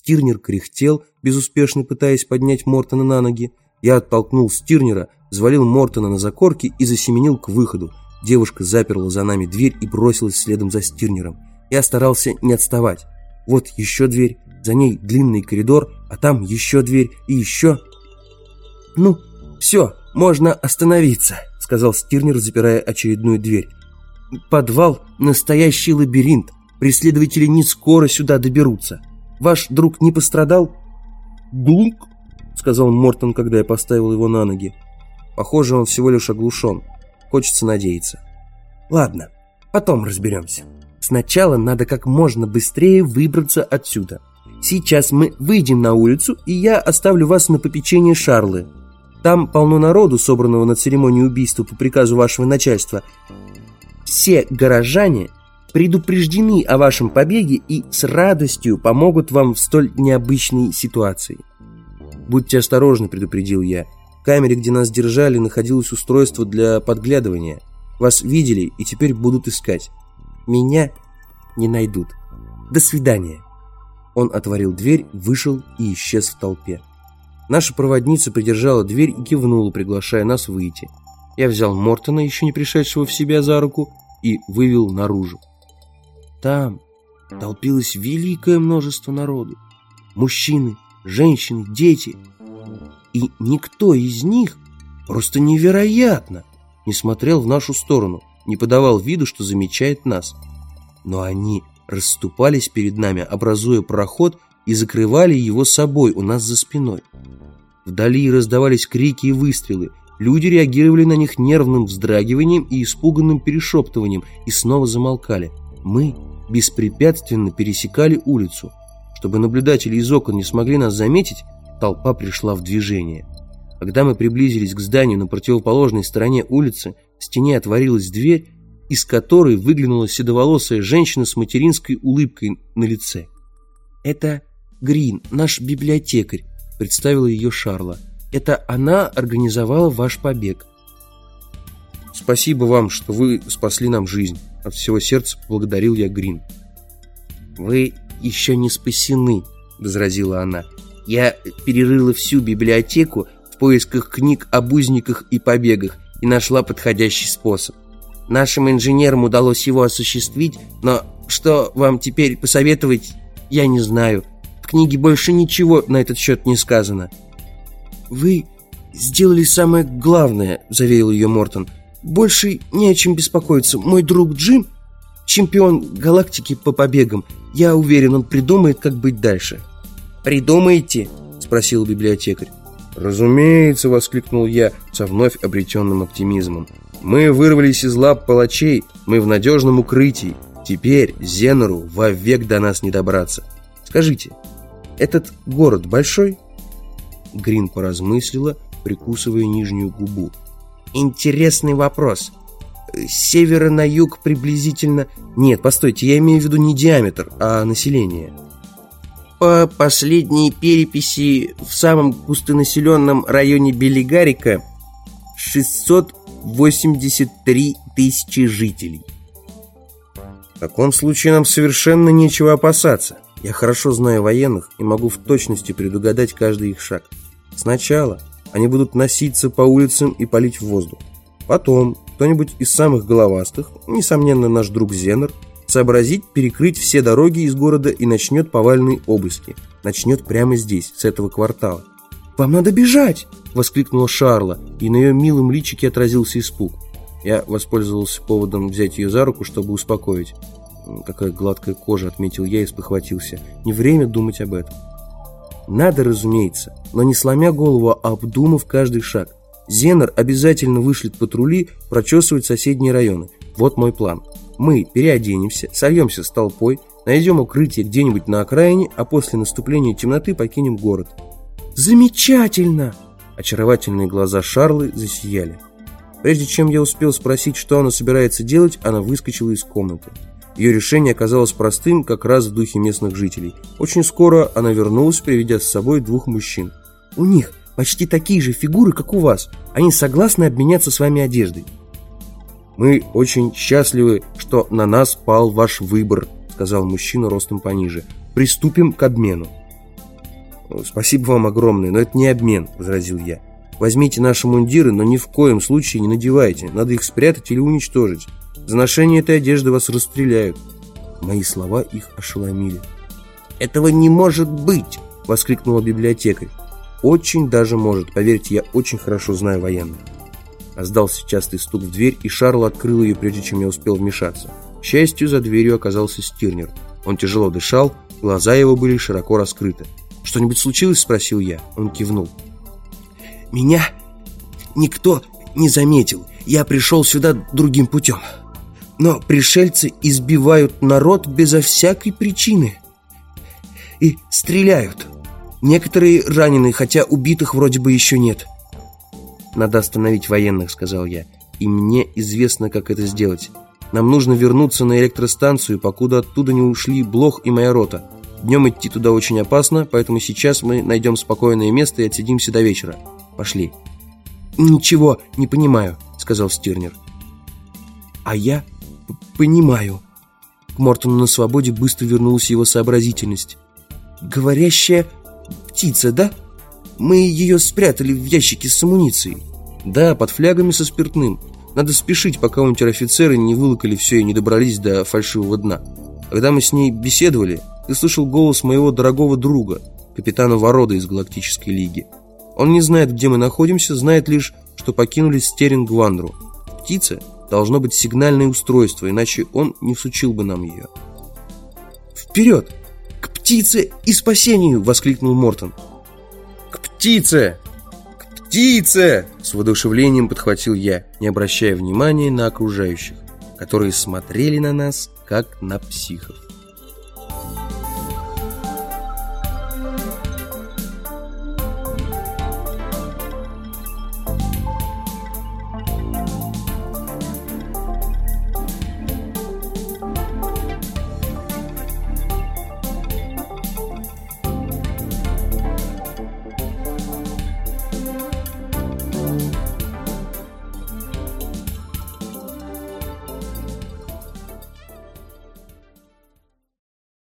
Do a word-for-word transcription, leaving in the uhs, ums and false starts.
Стирнер кряхтел, безуспешно пытаясь поднять Мортона на ноги. Я оттолкнул Стирнера, взвалил Мортона на закорки и засеменил к выходу. Девушка заперла за нами дверь и бросилась следом за Стирнером. Я старался не отставать. Вот еще дверь, за ней длинный коридор, а там еще дверь и еще... «Ну, все, можно остановиться», — сказал Стирнер, запирая очередную дверь. «Подвал — настоящий лабиринт. Преследователи не скоро сюда доберутся. Ваш друг не пострадал?» «Глунк», — сказал Мортон, когда я поставил его на ноги. Похоже, он всего лишь оглушен. Хочется надеяться. «Ладно, потом разберемся. Сначала надо как можно быстрее выбраться отсюда. Сейчас мы выйдем на улицу, и я оставлю вас на попечение Шарлы. Там полно народу, собранного на церемонии убийства по приказу вашего начальства. Все горожане предупреждены о вашем побеге и с радостью помогут вам в столь необычной ситуации». «Будьте осторожны», — предупредил я. «В камере, где нас держали, находилось устройство для подглядывания. Вас видели и теперь будут искать. Меня не найдут. До свидания». Он отворил дверь, вышел и исчез в толпе. Наша проводница придержала дверь и кивнула, приглашая нас выйти. Я взял Мортона, еще не пришедшего в себя, за руку и вывел наружу. Там толпилось великое множество народу. Мужчины, женщины, дети. И никто из них, просто невероятно, не смотрел в нашу сторону, не подавал виду, что замечает нас. Но они расступались перед нами, образуя проход, и закрывали его собой у нас за спиной. Вдали раздавались крики и выстрелы. Люди реагировали на них нервным вздрагиванием и испуганным перешептыванием и снова замолкали. Мы беспрепятственно пересекали улицу. Чтобы наблюдатели из окон не смогли нас заметить, толпа пришла в движение. Когда мы приблизились к зданию на противоположной стороне улицы, в стене отворилась дверь, из которой выглянула седоволосая женщина с материнской улыбкой на лице. «Это Грин, наш библиотекарь», — представила ее Шарла. «Это она организовала ваш побег». «Спасибо вам, что вы спасли нам жизнь», — от всего сердца поблагодарил я Грин. «Вы еще не спасены», — возразила она. «Я перерыла всю библиотеку в поисках книг об узниках и побегах и нашла подходящий способ. Нашим инженерам удалось его осуществить, но что вам теперь посоветовать, я не знаю. В книге больше ничего на этот счет не сказано». «Вы сделали самое главное», — заверил ее Мортон. «Больше не о чем беспокоиться. Мой друг Джим — чемпион галактики по побегам. Я уверен, он придумает, как быть дальше». «Придумаете?» — спросил библиотекарь. «Разумеется», — воскликнул я со вновь обретенным оптимизмом. «Мы вырвались из лап палачей, мы в надежном укрытии. Теперь Зенору вовек до нас не добраться. Скажите, этот город большой?» Грин поразмыслила, прикусывая нижнюю губу. «Интересный вопрос. С севера на юг приблизительно...» «Нет, постойте, я имею в виду не диаметр, а население». «По последней переписи в самом густонаселенном районе Белигарика шестьсот восемьдесят три тысячи жителей». «В таком случае нам совершенно нечего опасаться. Я хорошо знаю военных и могу в точности предугадать каждый их шаг. Сначала они будут носиться по улицам и палить в воздух. Потом кто-нибудь из самых головастых, несомненно наш друг Зенор, сообразит перекрыть все дороги из города и начнет повальные обыски. Начнет прямо здесь, с этого квартала». «Вам надо бежать!» — воскликнула Шарла, и на ее милом личике отразился испуг. Я воспользовался поводом взять ее за руку, чтобы успокоить. «Какая гладкая кожа», — отметил я и спохватился. «Не время думать об этом». «Надо, разумеется, но не сломя голову, а обдумав каждый шаг. Зенор обязательно вышлет патрули прочесывать соседние районы. Вот мой план. Мы переоденемся, сольемся с толпой, найдем укрытие где-нибудь на окраине, а после наступления темноты покинем город». «Замечательно!» Очаровательные глаза Шарлы засияли. Прежде чем я успел спросить, что она собирается делать, она выскочила из комнаты. Ее решение оказалось простым, как раз в духе местных жителей. Очень скоро она вернулась, приведя с собой двух мужчин. «У них почти такие же фигуры, как у вас. Они согласны обменяться с вами одеждой». «Мы очень счастливы, что на нас пал ваш выбор», — сказал мужчина ростом пониже. «Приступим к обмену». «Спасибо вам огромное, но это не обмен», — возразил я. «Возьмите наши мундиры, но ни в коем случае не надевайте. Надо их спрятать или уничтожить. За ношение этой одежды вас расстреляют». Мои слова их ошеломили. «Этого не может быть!» — воскликнула библиотекарь. «Очень даже может, поверьте, я очень хорошо знаю военных». Раздался частый стук в дверь, и Шарл открыл ее, прежде чем я успел вмешаться. К счастью, за дверью оказался Стирнер. Он тяжело дышал, глаза его были широко раскрыты. «Что-нибудь случилось?» — спросил я. Он кивнул. «Меня никто не заметил. Я пришел сюда другим путем. Но пришельцы избивают народ безо всякой причины и стреляют. Некоторые ранены, хотя убитых вроде бы еще нет». «Надо остановить военных», — сказал я. «И мне известно, как это сделать. Нам нужно вернуться на электростанцию, покуда оттуда не ушли Блох и моя рота. Днем идти туда очень опасно, поэтому сейчас мы найдем спокойное место и отсидимся до вечера. Пошли». «Ничего не понимаю», — сказал Стирнер. «А я понимаю». К Мортону на свободе быстро вернулась его сообразительность. «Говорящая птица, да? Мы ее спрятали в ящике с амуницией». «Да, под флягами со спиртным. Надо спешить, пока унтер-офицеры не вылокали все и не добрались до фальшивого дна. Когда мы с ней беседовали, ты слышал голос моего дорогого друга, капитана Ворода из Галактической Лиги. Он не знает, где мы находимся, знает лишь, что покинули Стеринг-Вандру. Птица должно быть сигнальное устройство, иначе он не всучил бы нам ее». «Вперед! К птице и спасению!» — воскликнул Мортон. «К птице! К птице!» — с воодушевлением подхватил я, не обращая внимания на окружающих, которые смотрели на нас, как на психов.